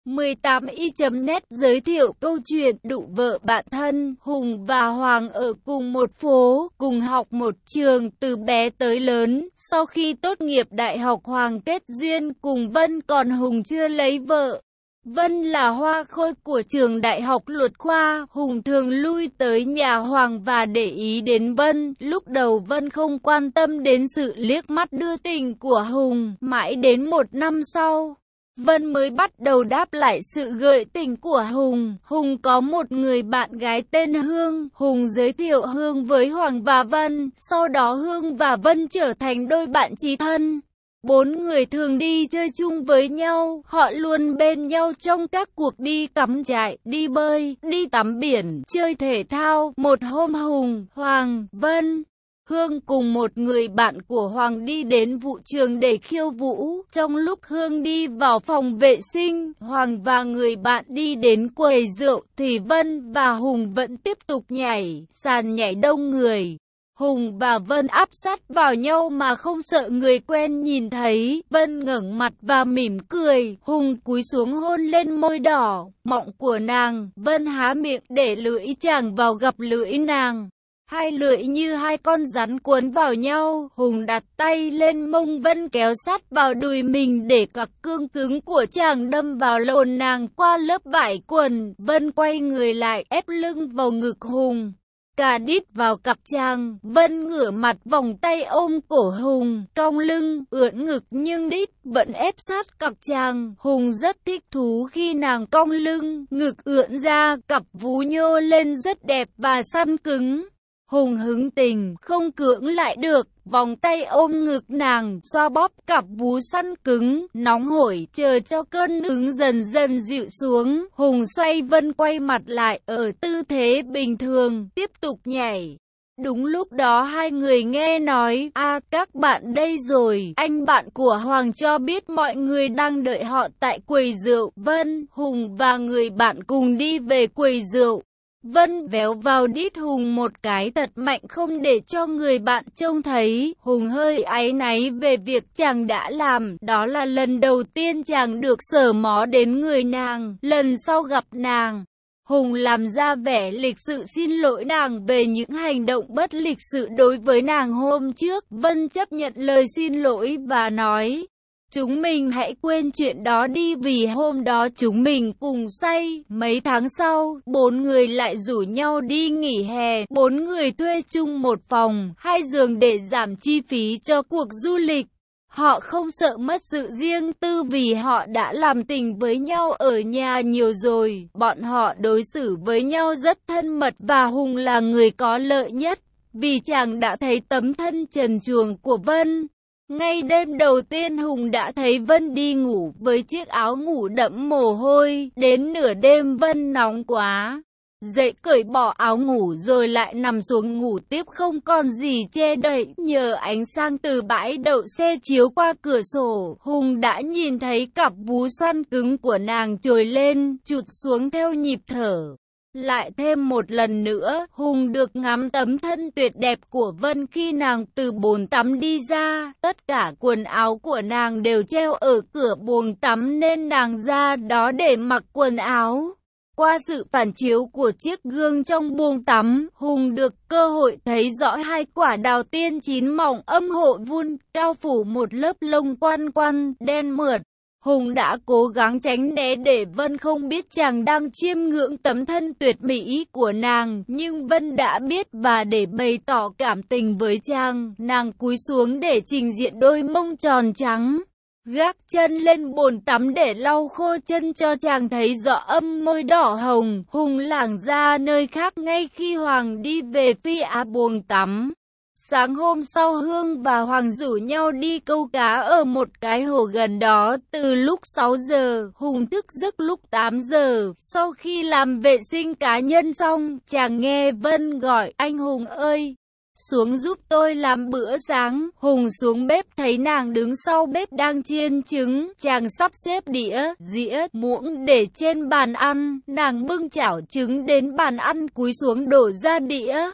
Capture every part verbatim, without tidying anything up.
mười tám y chấm net giới thiệu câu chuyện đụng vợ bạn thân. Hùng và Hoàng ở cùng một phố, cùng học một trường từ bé tới lớn. Sau khi tốt nghiệp đại học, Hoàng kết duyên cùng Vân, còn Hùng chưa lấy vợ. Vân là hoa khôi của trường đại học luật khoa. Hùng thường lui tới nhà Hoàng và để ý đến Vân. Lúc đầu Vân không quan tâm đến sự liếc mắt đưa tình của Hùng. Mãi đến một năm sau, Vân mới bắt đầu đáp lại sự gợi tình của Hùng. Hùng có một người bạn gái tên Hương. Hùng giới thiệu Hương với Hoàng và Vân. Sau đó Hương và Vân trở thành đôi bạn chí thân. Bốn người thường đi chơi chung với nhau. Họ luôn bên nhau trong các cuộc đi cắm trại, đi bơi, đi tắm biển, chơi thể thao. Một hôm Hùng, Hoàng, Vân, Hương cùng một người bạn của Hoàng đi đến vũ trường để khiêu vũ. Trong lúc Hương đi vào phòng vệ sinh, Hoàng và người bạn đi đến quầy rượu thì Vân và Hùng vẫn tiếp tục nhảy, sàn nhảy đông người. Hùng và Vân áp sát vào nhau mà không sợ người quen nhìn thấy. Vân ngẩng mặt và mỉm cười. Hùng cúi xuống hôn lên môi đỏ mọng của nàng. Vân há miệng để lưỡi chàng vào gặp lưỡi nàng. Hai lưỡi như hai con rắn cuốn vào nhau. Hùng đặt tay lên mông Vân, kéo sát vào đùi mình để cặp cương cứng của chàng đâm vào lồn nàng qua lớp vải quần. Vân quay người lại, ép lưng vào ngực Hùng, cà đít vào cặp chàng. Vân ngửa mặt vòng tay ôm cổ Hùng, cong lưng, ưỡn ngực nhưng đít vẫn ép sát cặp chàng. Hùng rất thích thú khi nàng cong lưng, ngực ưỡn ra, cặp vú nhô lên rất đẹp và săn cứng. Hùng hứng tình, không cưỡng lại được, vòng tay ôm ngực nàng, xoa bóp cặp vú săn cứng, nóng hổi, chờ cho cơn hứng dần dần dịu xuống. Hùng xoay Vân quay mặt lại ở tư thế bình thường, tiếp tục nhảy. Đúng lúc đó hai người nghe nói, a các bạn đây rồi. Anh bạn của Hoàng cho biết mọi người đang đợi họ tại quầy rượu. Vân, Hùng và người bạn cùng đi về quầy rượu. Vân véo vào đít Hùng một cái thật mạnh không để cho người bạn trông thấy. Hùng hơi áy náy về việc chàng đã làm. Đó là lần đầu tiên chàng được sờ mó đến người nàng. Lần sau gặp nàng, Hùng làm ra vẻ lịch sự xin lỗi nàng về những hành động bất lịch sự đối với nàng hôm trước. Vân chấp nhận lời xin lỗi và nói, chúng mình hãy quên chuyện đó đi vì hôm đó chúng mình cùng say. Mấy tháng sau, bốn người lại rủ nhau đi nghỉ hè. Bốn người thuê chung một phòng, hai giường để giảm chi phí cho cuộc du lịch. Họ không sợ mất sự riêng tư vì họ đã làm tình với nhau ở nhà nhiều rồi. Bọn họ đối xử với nhau rất thân mật và Hùng là người có lợi nhất vì chàng đã thấy tấm thân trần truồng của Vân. Ngay đêm đầu tiên Hùng đã thấy Vân đi ngủ với chiếc áo ngủ đẫm mồ hôi. Đến nửa đêm Vân nóng quá, dậy cởi bỏ áo ngủ rồi lại nằm xuống ngủ tiếp không còn gì che đậy. Nhờ ánh sáng từ bãi đậu xe chiếu qua cửa sổ, Hùng đã nhìn thấy cặp vú săn cứng của nàng trồi lên, trụt xuống theo nhịp thở. Lại thêm một lần nữa, Hùng được ngắm tấm thân tuyệt đẹp của Vân khi nàng từ bồn tắm đi ra. Tất cả quần áo của nàng đều treo ở cửa buồng tắm nên nàng ra đó để mặc quần áo. Qua sự phản chiếu của chiếc gương trong buồng tắm, Hùng được cơ hội thấy rõ hai quả đào tiên chín mọng âm hộ vun, cao phủ một lớp lông quăn quăn, đen mượt. Hùng đã cố gắng tránh né để Vân không biết chàng đang chiêm ngưỡng tấm thân tuyệt mỹ của nàng, nhưng Vân đã biết và để bày tỏ cảm tình với chàng, nàng cúi xuống để trình diện đôi mông tròn trắng, gác chân lên bồn tắm để lau khô chân cho chàng thấy rõ âm môi đỏ hồng. Hùng lảng ra nơi khác ngay khi Hoàng đi về phía buồng tắm. Sáng hôm sau Hương và Hoàng rủ nhau đi câu cá ở một cái hồ gần đó. Từ lúc sáu giờ, Hùng thức giấc lúc tám giờ. Sau khi làm vệ sinh cá nhân xong, chàng nghe Vân gọi, anh Hùng ơi, xuống giúp tôi làm bữa sáng. Hùng xuống bếp thấy nàng đứng sau bếp đang chiên trứng. Chàng sắp xếp đĩa, dĩa, muỗng để trên bàn ăn. Nàng bưng chảo trứng đến bàn ăn cúi xuống đổ ra đĩa.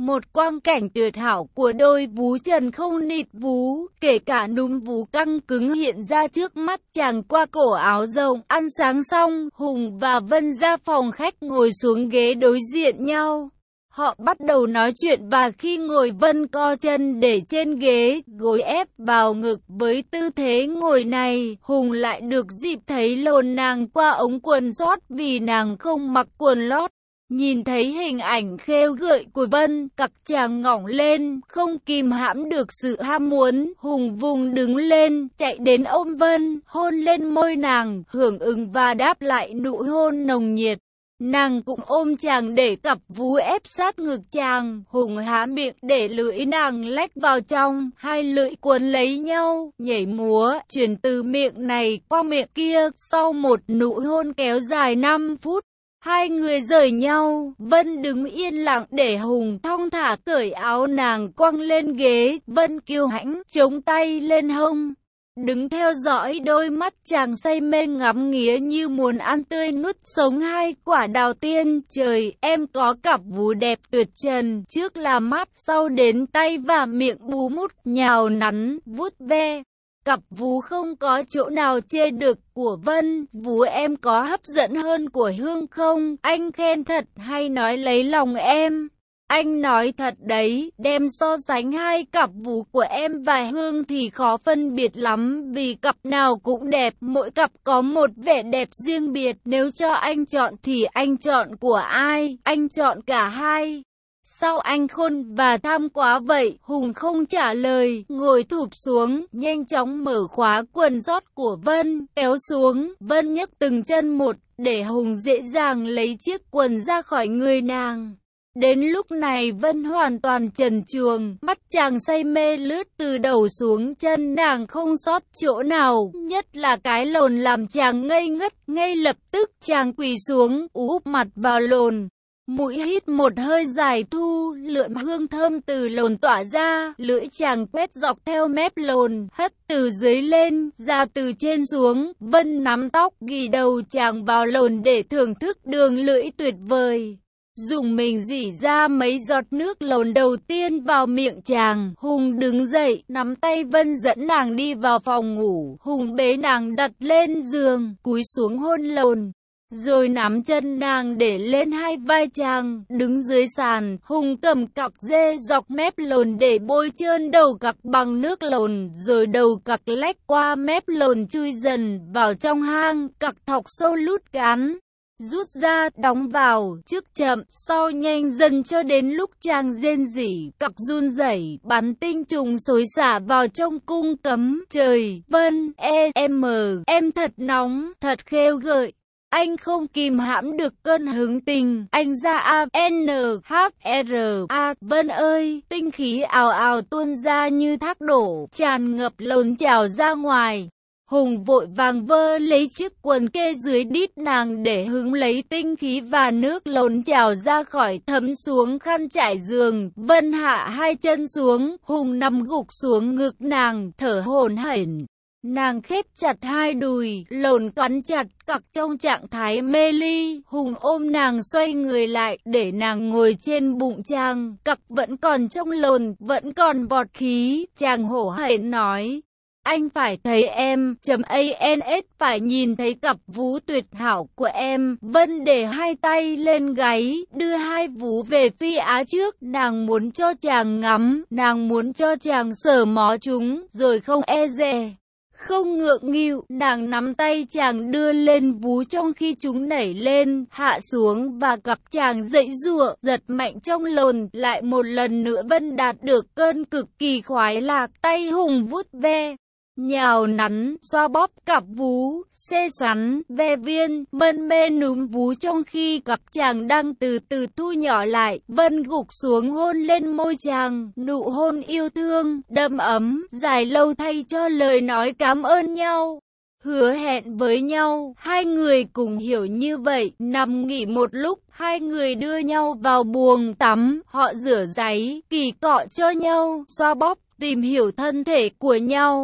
Một quang cảnh tuyệt hảo của đôi vú trần không nịt vú, kể cả núm vú căng cứng hiện ra trước mắt chàng qua cổ áo rộng. Ăn sáng xong, Hùng và Vân ra phòng khách ngồi xuống ghế đối diện nhau. Họ bắt đầu nói chuyện và khi ngồi Vân co chân để trên ghế, gối ép vào ngực với tư thế ngồi này. Hùng lại được dịp thấy lồn nàng qua ống quần sót vì nàng không mặc quần lót. Nhìn thấy hình ảnh khêu gợi của Vân, cặc chàng ngỏng lên, không kìm hãm được sự ham muốn. Hùng vùng đứng lên, chạy đến ôm Vân, hôn lên môi nàng, hưởng ứng và đáp lại nụ hôn nồng nhiệt. Nàng cũng ôm chàng để cặp vú ép sát ngực chàng. Hùng há miệng để lưỡi nàng lách vào trong, hai lưỡi cuốn lấy nhau, nhảy múa, chuyển từ miệng này qua miệng kia. Sau một nụ hôn kéo dài năm phút, hai người rời nhau. Vân đứng yên lặng để Hùng thong thả cởi áo nàng quăng lên ghế. Vân kiêu hãnh, chống tay lên hông, đứng theo dõi, đôi mắt chàng say mê ngắm nghía như muốn ăn tươi nuốt sống hai quả đào tiên. Trời, em có cặp vú đẹp tuyệt trần, trước là mắt, sau đến tay và miệng bú mút, nhào nắn, vuốt ve. Cặp vú không có chỗ nào chê được của Vân. Vú em có hấp dẫn hơn của Hương không? Anh khen thật hay nói lấy lòng em? Anh nói thật đấy, đem so sánh hai cặp vú của em và Hương thì khó phân biệt lắm, vì cặp nào cũng đẹp, mỗi cặp có một vẻ đẹp riêng biệt. Nếu cho anh chọn thì anh chọn của ai? Anh chọn cả hai. Sao anh khôn và tham quá vậy? Hùng không trả lời, ngồi thụp xuống, nhanh chóng mở khóa quần sót của Vân, kéo xuống. Vân nhấc từng chân một, để Hùng dễ dàng lấy chiếc quần ra khỏi người nàng. Đến lúc này Vân hoàn toàn trần truồng, mắt chàng say mê lướt từ đầu xuống chân nàng không sót chỗ nào, nhất là cái lồn làm chàng ngây ngất. Ngay lập tức chàng quỳ xuống, úp mặt vào lồn. Mũi hít một hơi dài thu, lượm hương thơm từ lồn tỏa ra, lưỡi chàng quét dọc theo mép lồn, hất từ dưới lên, ra từ trên xuống. Vân nắm tóc, ghi đầu chàng vào lồn để thưởng thức đường lưỡi tuyệt vời. Dùng mình rỉ ra mấy giọt nước lồn đầu tiên vào miệng chàng. Hùng đứng dậy, nắm tay Vân dẫn nàng đi vào phòng ngủ. Hùng bế nàng đặt lên giường, cúi xuống hôn lồn, rồi nắm chân nàng để lên hai vai chàng. Đứng dưới sàn, Hùng cầm cặp dê dọc mép lồn để bôi trơn đầu cặc bằng nước lồn, rồi đầu cặc lách qua mép lồn chui dần vào trong hang. Cặc thọc sâu lút cán, rút ra, đóng vào, trước chậm, sau nhanh dần cho đến lúc chàng rên rỉ, cặc run rẩy, bắn tinh trùng xối xả vào trong cung cấm. Trời, Vân, e, em, em thật nóng, thật khêu gợi. Anh không kìm hãm được cơn hứng tình, anh ra A, N, H, R, A, Vân ơi, tinh khí ào ào tuôn ra như thác đổ, tràn ngập lồn trào ra ngoài. Hùng vội vàng vơ lấy chiếc quần kê dưới đít nàng để hứng lấy tinh khí và nước lồn trào ra khỏi thấm xuống khăn trải giường. Vân hạ hai chân xuống, Hùng nằm gục xuống ngực nàng, thở hổn hển. Nàng khép chặt hai đùi, lồn cắn chặt, cặc trong trạng thái mê ly. Hùng ôm nàng xoay người lại, để nàng ngồi trên bụng chàng. Cặc vẫn còn trong lồn, vẫn còn bọt khí. Chàng hổ hển nói, anh phải thấy em, chấm ans, phải nhìn thấy cặp vú tuyệt hảo của em. Vân để hai tay lên gáy, đưa hai vú về phi á trước. Nàng muốn cho chàng ngắm, nàng muốn cho chàng sờ mó chúng, rồi không e dè, không ngượng nghịu. Nàng nắm tay chàng đưa lên vú trong khi chúng nảy lên, hạ xuống và cặp chàng dậy giụa, giật mạnh trong lồn. Lại một lần nữa Vân đạt được cơn cực kỳ khoái lạc. Tay Hùng vuốt ve, nhào nắn, xoa bóp cặp vú, xê xoắn, ve viên, mân mê núm vú trong khi cặp chàng đang từ từ thu nhỏ lại. Vân gục xuống hôn lên môi chàng, nụ hôn yêu thương, đầm ấm, dài lâu thay cho lời nói cảm ơn nhau. Hứa hẹn với nhau, hai người cùng hiểu như vậy. Nằm nghỉ một lúc, hai người đưa nhau vào buồng tắm, họ rửa ráy, kỳ cọ cho nhau, xoa bóp, tìm hiểu thân thể của nhau.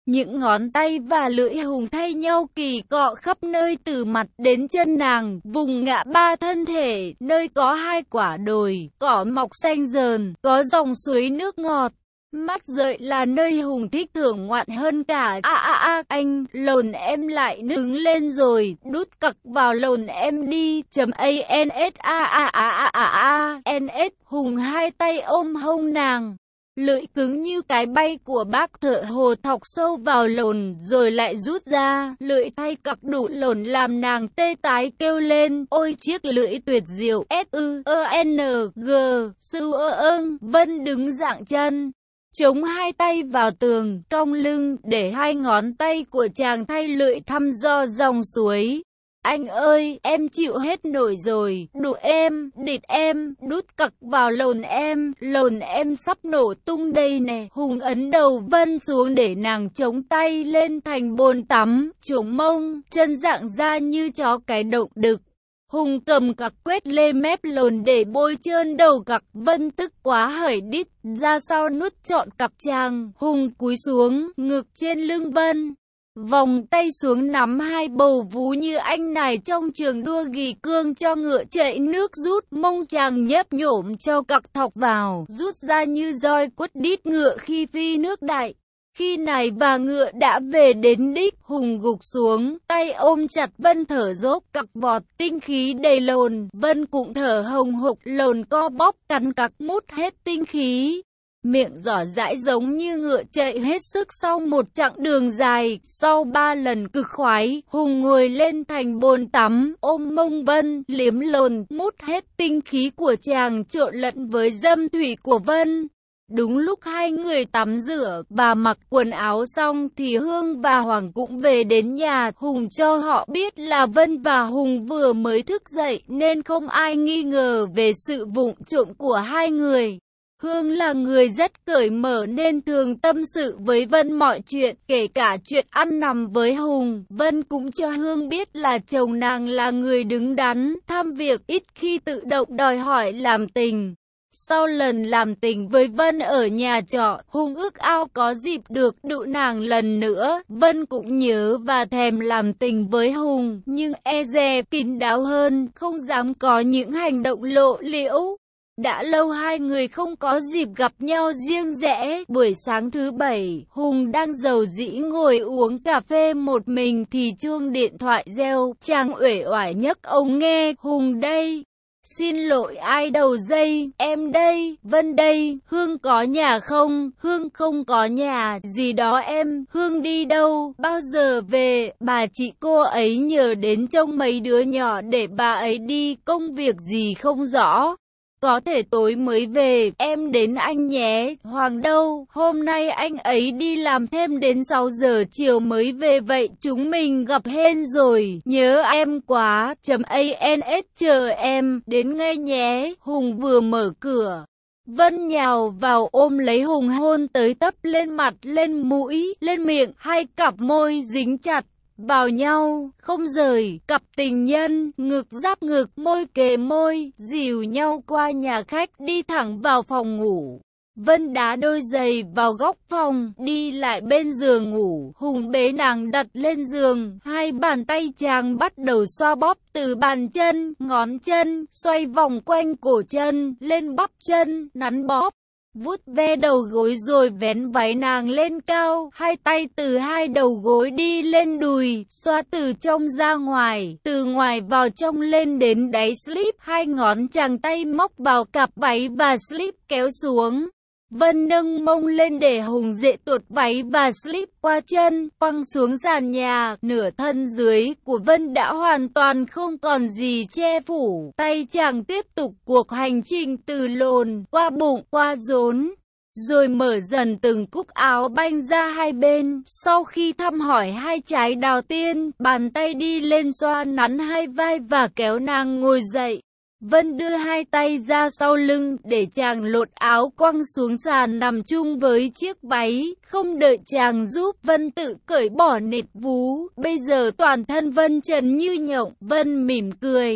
Những ngón tay và lưỡi Hùng thay nhau kỳ cọ khắp nơi từ mặt đến chân nàng, vùng ngã ba thân thể, nơi có hai quả đồi, cỏ mọc xanh rờn, có dòng suối nước ngọt. Mắt rợi là nơi Hùng thích thưởng ngoạn hơn cả. A a a, anh, lồn em lại đứng lên rồi, đút cặc vào lồn em đi. Chấm a n s a a a a a a n s. Hùng hai tay ôm hông nàng. Lưỡi cứng như cái bay của bác thợ hồ thọc sâu vào lồn rồi lại rút ra, lưỡi thay cặc đủ lồn làm nàng tê tái kêu lên, ôi chiếc lưỡi tuyệt diệu, S U E N G, sư ơ ưng. Vân đứng dạng chân, chống hai tay vào tường, cong lưng, để hai ngón tay của chàng thay lưỡi thăm dò dòng suối. Anh ơi, em chịu hết nổi rồi, đủ em, địt em, đút cặc vào lồn em, lồn em sắp nổ tung đây nè. Hùng ấn đầu Vân xuống để nàng chống tay lên thành bồn tắm, chống mông, chân dạng ra như chó cái động đực. Hùng cầm cặc quét lê mép lồn để bôi trơn đầu cặc. Vân tức quá hởi đít ra sau nuốt trọn cặc chàng. Hùng cúi xuống, ngực trên lưng Vân, vòng tay xuống nắm hai bầu vú như anh này trong trường đua gỉ cương cho ngựa chạy nước rút. Mông chàng nhấp nhổm cho cặc thọc vào, rút ra như roi quất đít ngựa khi phi nước đại. Khi này và ngựa đã về đến đích, Hùng gục xuống, tay ôm chặt Vân thở dốc, cặc vọt, tinh khí đầy lồn. Vân cũng thở hồng hộc, lồn co bóp cắn cặc mút hết tinh khí. Miệng giỏ dãi giống như ngựa chạy hết sức sau một chặng đường dài. Sau ba lần cực khoái, Hùng ngồi lên thành bồn tắm, ôm mông Vân, liếm lồn, mút hết tinh khí của chàng trộn lẫn với dâm thủy của Vân. Đúng lúc hai người tắm rửa và mặc quần áo xong thì Hương và Hoàng cũng về đến nhà. Hùng cho họ biết là Vân và Hùng vừa mới thức dậy nên không ai nghi ngờ về sự vụng trộm của hai người. Hương là người rất cởi mở nên thường tâm sự với Vân mọi chuyện, kể cả chuyện ăn nằm với Hùng. Vân cũng cho Hương biết là chồng nàng là người đứng đắn, tham việc, ít khi tự động đòi hỏi làm tình. Sau lần làm tình với Vân ở nhà trọ, Hùng ước ao có dịp được đụ nàng lần nữa. Vân cũng nhớ và thèm làm tình với Hùng, nhưng e dè kín đáo hơn, không dám có những hành động lộ liễu. Đã lâu hai người không có dịp gặp nhau riêng rẽ. Buổi sáng thứ bảy, Hùng đang rầu rĩ ngồi uống cà phê một mình thì chuông điện thoại reo. Chàng uể oải nhấc ống nghe. Hùng đây. Xin lỗi ai đầu dây, em đây, Vân đây, Hương có nhà không? Hương không có nhà, gì đó em, Hương đi đâu, bao giờ về? Bà chị cô ấy nhờ đến trông mấy đứa nhỏ để bà ấy đi, công việc gì không rõ. Có thể tối mới về, em đến anh nhé. Hoàng đâu, hôm nay anh ấy đi làm thêm đến sáu giờ chiều mới về vậy chúng mình gặp hên rồi, nhớ em quá. Chấm a n s chờ em, đến ngay nhé. Hùng vừa mở cửa, Vân nhào vào ôm lấy Hùng hôn tới tấp lên mặt, lên mũi, lên miệng, hai cặp môi dính chặt vào nhau, không rời, cặp tình nhân, ngực giáp ngực, môi kề môi, dìu nhau qua nhà khách, đi thẳng vào phòng ngủ. Vân đá đôi giày vào góc phòng, đi lại bên giường ngủ. Hùng bế nàng đặt lên giường, hai bàn tay chàng bắt đầu xoa bóp từ bàn chân, ngón chân, xoay vòng quanh cổ chân, lên bắp chân, nắn bóp, vuốt ve đầu gối rồi vén váy nàng lên cao, hai tay từ hai đầu gối đi lên đùi, xoa từ trong ra ngoài, từ ngoài vào trong lên đến đáy slip, hai ngón chàng tay móc vào cặp váy và slip kéo xuống. Vân nâng mông lên để Hùng dễ tuột váy và slip qua chân, quăng xuống sàn nhà. Nửa thân dưới của Vân đã hoàn toàn không còn gì che phủ. Tay chàng tiếp tục cuộc hành trình từ lồn, qua bụng, qua rốn, rồi mở dần từng cúc áo banh ra hai bên. Sau khi thăm hỏi hai trái đào tiên, bàn tay đi lên xoa nắn hai vai và kéo nàng ngồi dậy. Vân đưa hai tay ra sau lưng để chàng lột áo quăng xuống sàn nằm chung với chiếc váy. Không đợi chàng giúp, Vân tự cởi bỏ nịt vú. Bây giờ toàn thân Vân trần như nhộng. Vân mỉm cười.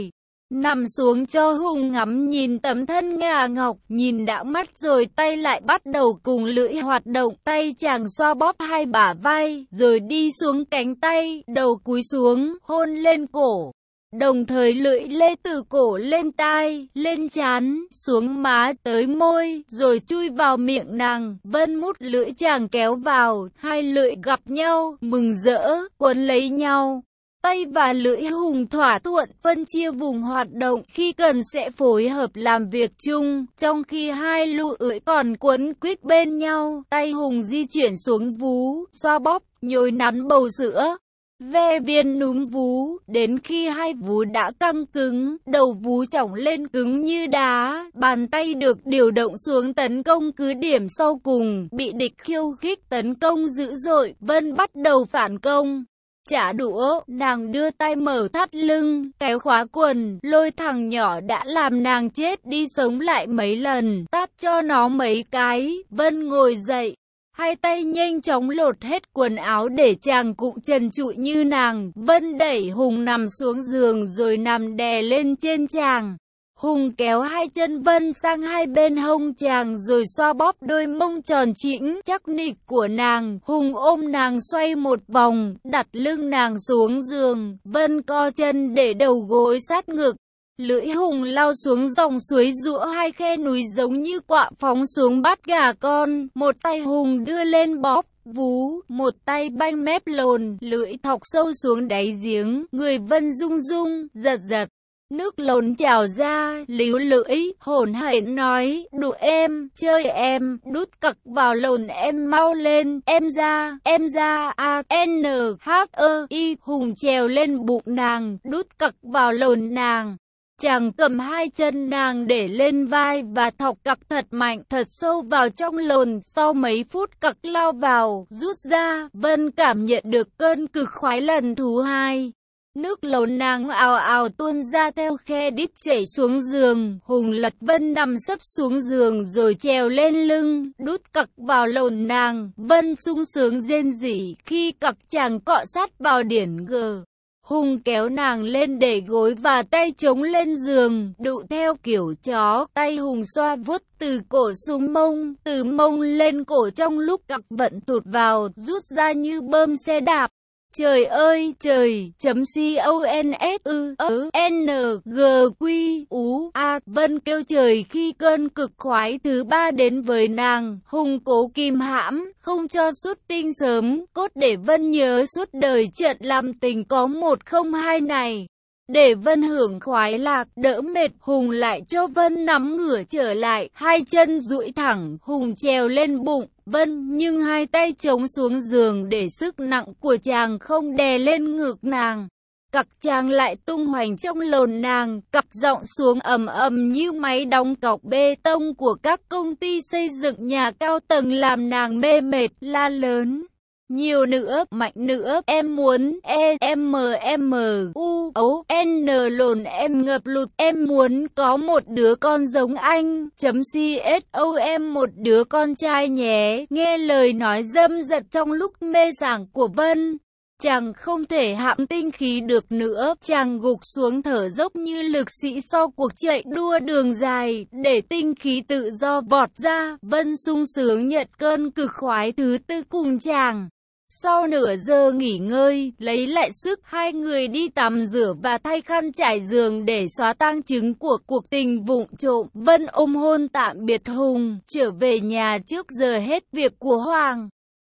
Nằm xuống cho Hùng ngắm nhìn tấm thân ngà ngọc, nhìn đã mắt rồi tay lại bắt đầu cùng lưỡi hoạt động, tay chàng xoa bóp hai bả vai, rồi đi xuống cánh tay, đầu cúi xuống, hôn lên cổ. Đồng thời lưỡi lê từ cổ lên tai, lên trán, xuống má, tới môi, rồi chui vào miệng nàng. Vân mút lưỡi chàng kéo vào, hai lưỡi gặp nhau, mừng rỡ, quấn lấy nhau. Tay và lưỡi Hùng thỏa thuận, phân chia vùng hoạt động, khi cần sẽ phối hợp làm việc chung, trong khi hai lưỡi còn quấn quýt bên nhau. Tay Hùng di chuyển xuống vú, xoa bóp, nhồi nắn bầu sữa, ve viên núm vú, đến khi hai vú đã căng cứng, đầu vú chỏng lên cứng như đá, bàn tay được điều động xuống tấn công cứ điểm sau cùng, bị địch khiêu khích tấn công dữ dội, Vân bắt đầu phản công. Trả đũa, nàng đưa tay mở thắt lưng, kéo khóa quần, lôi thằng nhỏ đã làm nàng chết đi sống lại mấy lần, tát cho nó mấy cái. Vân ngồi dậy, hai tay nhanh chóng lột hết quần áo để chàng cũng trần trụi như nàng. Vân đẩy Hùng nằm xuống giường rồi nằm đè lên trên chàng. Hùng kéo hai chân Vân sang hai bên hông chàng rồi xoa bóp đôi mông tròn trĩnh, chắc nịch của nàng. Hùng ôm nàng xoay một vòng, đặt lưng nàng xuống giường. Vân co chân để đầu gối sát ngực. Lưỡi Hùng lao xuống dòng suối rũa hai khe núi giống như quạ phóng xuống bắt gà con. Một tay Hùng đưa lên bóp vú, một tay banh mép lồn, lưỡi thọc sâu xuống đáy giếng. Người Vân rung rung, giật giật. Nước lồn trào ra, líu lưỡi, hổn hển nói, đụ em, chơi em, đút cặc vào lồn em mau lên, em ra, em ra, a, n, h, e, i, Hùng trèo lên bụng nàng, đút cặc vào lồn nàng. Chàng cầm hai chân nàng để lên vai và thọc cặc thật mạnh, thật sâu vào trong lồn. Sau mấy phút cặc lao vào, rút ra, Vân cảm nhận được cơn cực khoái lần thứ hai. Nước lồn nàng ào ào tuôn ra theo khe đít chảy xuống giường. Hùng lật Vân nằm sấp xuống giường rồi trèo lên lưng, đút cặc vào lồn nàng. Vân sung sướng rên rỉ khi cặc chàng cọ sát vào điển gờ. Hùng kéo nàng lên để gối và tay chống lên giường, đụ theo kiểu chó. Tay Hùng xoa vuốt từ cổ xuống mông, từ mông lên cổ trong lúc cặc vận tụt vào, rút ra như bơm xe đạp. Trời ơi trời, chấm C-O-N-S-U-N G-Q-U-A, Vân kêu trời khi cơn cực khoái thứ ba đến với nàng. Hùng cố kìm hãm, không cho xuất tinh sớm, cốt để Vân nhớ suốt đời trận làm tình có một không hai này. Để Vân hưởng khoái lạc, đỡ mệt, Hùng lại cho Vân nắm ngửa trở lại, hai chân duỗi thẳng, Hùng trèo lên bụng Vân, nhưng hai tay chống xuống giường để sức nặng của chàng không đè lên ngực nàng. Cặc chàng lại tung hoành trong lồn nàng, cặc giọng xuống ầm ầm như máy đóng cọc bê tông của các công ty xây dựng nhà cao tầng làm nàng mê mệt, la lớn. Nhiều nữa, mạnh nữa, em muốn, e, m, m, u, ấu, n lồn em ngập lụt, em muốn có một đứa con giống anh, chấm com một đứa con trai nhé, nghe lời nói dâm dật trong lúc mê sảng của Vân. Chàng không thể hãm tinh khí được nữa, chàng gục xuống thở dốc như lực sĩ sau cuộc chạy đua đường dài, để tinh khí tự do vọt ra. Vân sung sướng nhận cơn cực khoái thứ tư cùng chàng. Sau nửa giờ nghỉ ngơi, lấy lại sức, hai người đi tắm rửa và thay khăn trải giường để xóa tang chứng của cuộc tình vụng trộm. Vân ôm hôn tạm biệt Hùng, trở về nhà trước giờ hết việc của Hoàng.